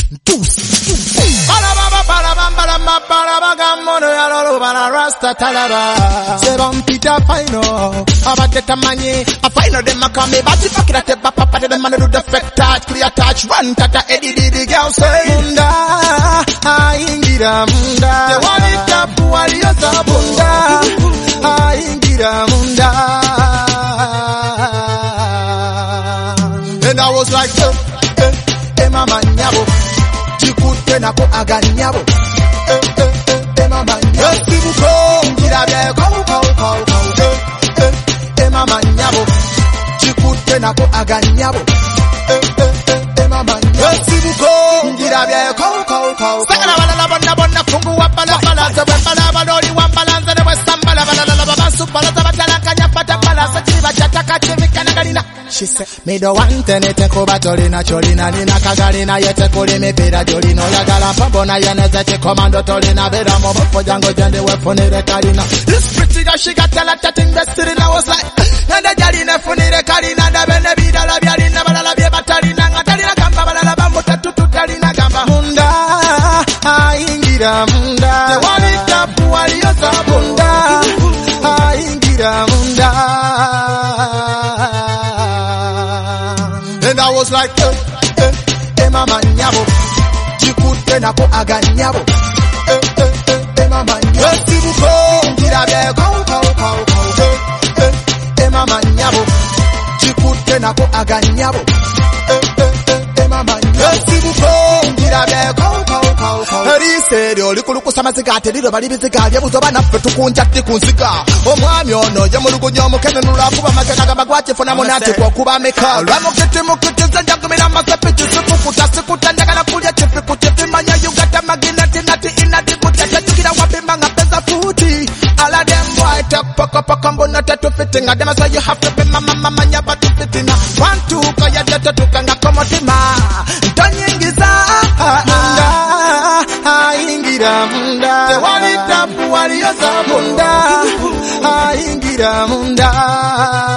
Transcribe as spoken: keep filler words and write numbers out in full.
Deuce. Balababa balabam balabam balabagam mono ya lolo bala rasta talaba. Seven Peter final. Abate tamanye. A final dem makame bati pakira te papa pate dem manu do defect touch clear touch run tata edi di di girl say munda. Aingira munda. Te walita puali yosa munda. Aingira munda. And I was like, eh, eh, eh, mama nyabo. Chikute nako aganyabo. Eh, eh, eh, eh, mama nyabo. Sibuko, njirabye, kou, kou, kou, kou. Eh, eh, eh, mama nyabo. Chikute nako aganyabo. Eh, eh, eh, eh, mama nyabo. Sibuko, njirabye, kou, kou, kou. Sakala bala la bonna bonna fungu wapala bala. Zebe bala balori wambala nzene westambala bala la la baba supala tabatala kanya pata bala. Sachiva chataka chivi kanagalina. She said, me do want anything kuba tolina cholina nina kagalina yete kuli mipira jolino yagala pabona yeneze chikomando tolina bera mobo fojango jende wefunire kalina. This pretty girl she got tell her chatting the city and I was like, nanda jaline funire kalina da bene bida la bialina bala la bie batalina ngatalina gamba bala la bamuta tutu talina gamba munda aingira munda te walita puali yosa munda aingira munda. And I was like, eh, eh, eh, mama nyabo. Chikute nako aganyabo. Eh, eh, eh, eh, mama nyabo. Sibuko, njirabye, kou, kou, kou, kou. Eh, eh, eh, mama nyabo. Chikute nako aganyabo. Eh, eh, eh, eh, mama nyabo. Sibuko, njirabye, kou, kou, kou, kou. Eri serio, likulu kusama zigate, lilo bali bizigate, buzoba nafe tukunjati kunzika. Omwami ono, yamulugu nyomu kene nula kuba makena gaba gwache fona monate kwa kuba meka. Lwamo kete mukete zanja kumina masepe chisupu kutasi kutanda kana kulia chifi kuchifi manya yugata maginati nati inati kutata chikira wapimba ngapeza futi. Ala dem boy talk poko poko mbona tatu fitting. Adema so you have to be mama mama nyaba tu fitina. One two kaya jata tukanga komotima. Ntonyingiza munda. Aingira munda. Te walita puali yosa munda. Aingira munda.